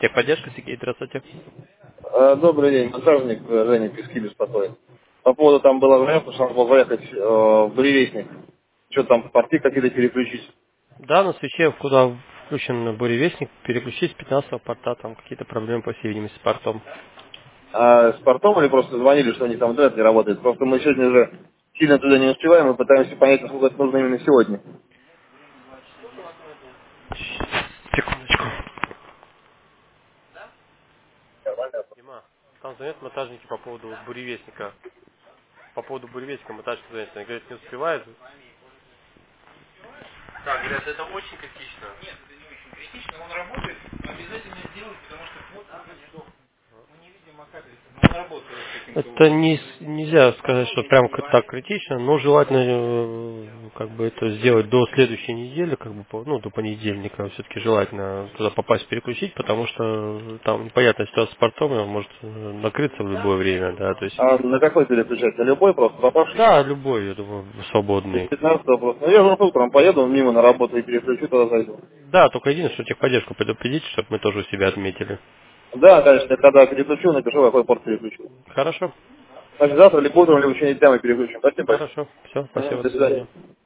Техподдержка, Сергей, здравствуйте. Добрый день, монтажник Женя Пески беспокоит. По поводу там было вариант, что надо было заехать в Буревестник. Что там, порты какие-то переключить. Да, на свече, куда включен буревестник, переключить с 15 порта, там какие-то проблемы, по всей видимости, с портом. А с портом или просто звонили, что они там интернет не работает? Просто мы сегодня уже сильно туда не успеваем, мы пытаемся понять, насколько это нужно именно сегодня. Секундочку. Дима, там звонят монтажники по поводу буревестника. По поводу буревестника монтажники звонят. Они говорят, не успевают. Да, говорят, это очень критично. Нет, это не очень критично, он работает, обязательно сделать, потому что вот он сдох. Мы не видим, оказывается, но он работает каким-то это нельзя сказать, что прям так критично, но желательно как бы это сделать до следующей недели, как бы ну, до понедельника все-таки желательно туда попасть, переключить, потому что там непонятная ситуация с портом, и он может накрыться в любое время, да, то есть А на какой переключать? На любой просто попавший? да, любой, я думаю, свободный. 15 просто. Ну я же утром поеду мимо на работу и переключу, туда зайду. Да, только единственное, что техподдержку предупредить, чтобы мы тоже у себя отметили. Да, конечно, когда переключу, напишу, какой порт переключу. Хорошо, Значит, завтра либо утром, либо в течение дня мы переключим. Спасибо большое. хорошо, все, спасибо, До до свидания. свидания.